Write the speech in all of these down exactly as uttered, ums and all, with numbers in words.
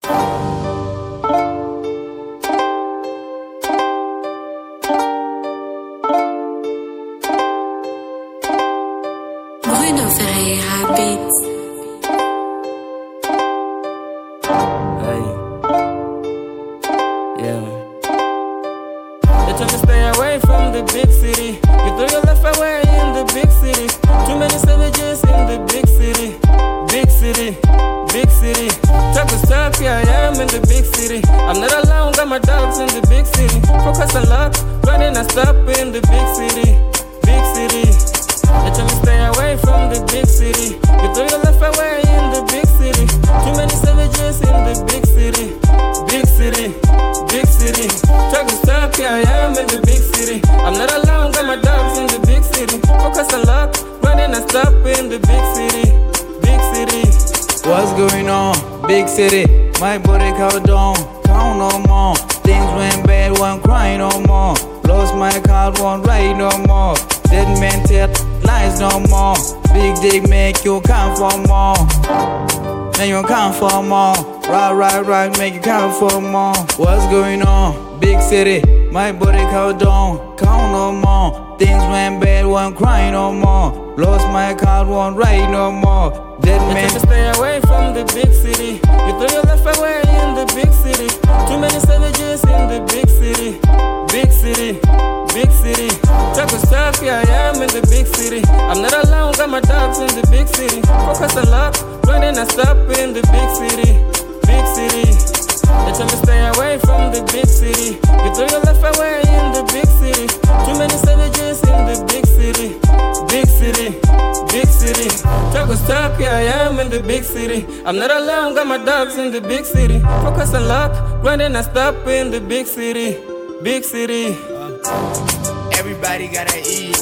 Bruno Ferreira Beats. Hey, yeah. They tell me stay away from the big city. You throw your life away in the big city. Too many savages in the big city. Big city, big city. Talk is talk, yeah, I am in the big city. I'm not alone, got my dogs in the big city. Focus on luck, running and stop in the big city. Big city. They tell me stay away from the big city. You throw your life away in the big city. Too many savages in the big city. Big city, big city. Talk is talk, yeah, I am in the big city. I'm not alone, got my dogs in the big city. Focus on luck, running and stop in the big city. Big city. What's going on? Big city. My body covered down. Count no more. Things went bad, won't cry no more. Lost my card, won't write no more. Dead man tell lies no more. Big dick make you count for more. Make you count for more. Right, right, right, make you count for more. What's going on? Big city. My body covered down. Count no more. Things went bad, won't cry no more. Lost my card, won't write no more. Dead man. To stay away from the big city. You throw your life away in the big city. Too many savages in the big city. Big city, big city. Talk is talk, yeah, I am in the big city. I'm not alone, got my dogs in the big city. Focus on luck, running and stop in the big city. Big city. They tell me stay away from the big city. You throw your life away in the big city. Too many savages in the big city. Big city, big city. Talk is talk, yeah, I am in the big city. I'm not alone, got my dogs in the big city. Focus on luck, running and stop in the big city. Big city. Everybody gotta eat.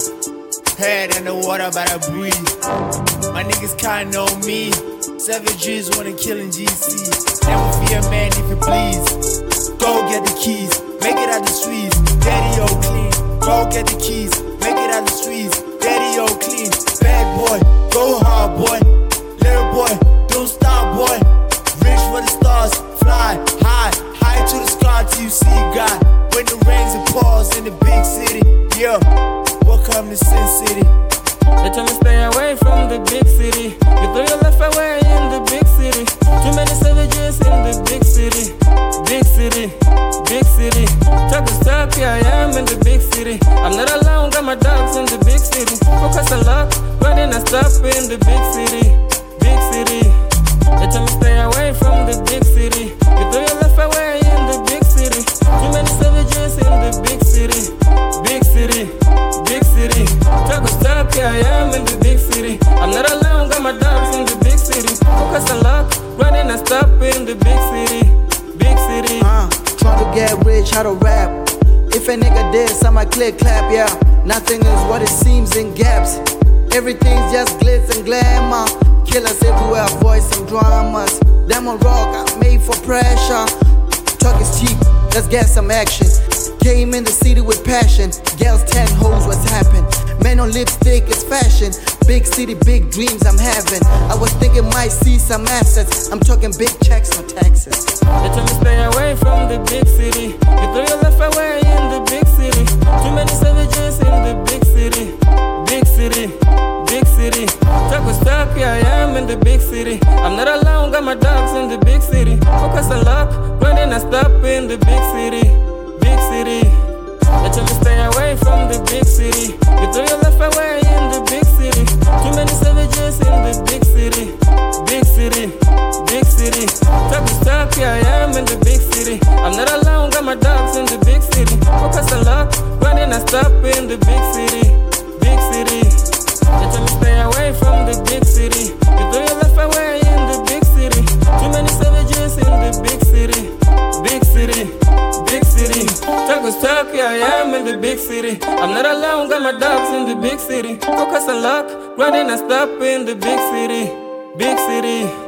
Head in the water, but I breathe. My niggas can't know me. Savages wanna kill in G C. Never fear a man if you please. Go get the keys, make it out the streets. Daddy O clean. Go get the keys, make it out the streets. Daddy O clean. Bad boy, go hard boy. Little boy, don't stop boy. Reach for the stars, fly high, high to the sky till you see God. When the rains and pours in the big city, yeah, welcome to Sin City. They tell me stay away from the big city. You throw your life away in the big city. Too many savages in the big city. Big city, big city. Talk is talk, yeah, I am in the big city. I'm not alone, got my dogs in the big city. Focus on luck, running and stop in the big city. Big city. They tell me stay away from the big city. You throw your life away in the big city. Too many savages in the big city. Big city, big city. Talk is talk, yeah, I am in the big city. I'm not alone, got my dogs in the big city. Focus on luck, running and stop in the big city. Big city. Uh, trying to get rich, how to rap. If a nigga diss, I might click clap, yeah. Nothing is what it seems in gaps. Everything's just glitz and glamour. Killers everywhere, avoid some dramas. Them on rock, I'm made for pressure. Talk is cheap, let's get some action. Came in the city with passion. Girls ten hoes, what's happened? Men on lipstick, it's fashion. Big city, big dreams I'm having. I was thinking might see some assets. I'm talking big checks, no taxes. They tell me stay away from the big city. You throw your life away in the big city. Too many savages in the big city. Big city, big city. Talk is talk, yeah, I am in the big city. I'm not alone, got my dogs in the big city. Focus on luck, running and stop in the big city. Big city. They tell me stay away from the big city. You throw your life away in the big city. Too many savages in the big city. Big city, big city. Talk is talk, yeah, I am in the big city. I'm not alone, got my dogs in the big city. Focus on luck, running and stop in the big city. Big city. They tell me stay away from the big city. You throw your life away in the big city. Too many savages in the big city. Big city, big city. Talk is talk, yeah, I am in the big city. I'm not alone, got my dogs in the big city. Focus on luck, running and stop in the big city. Big city.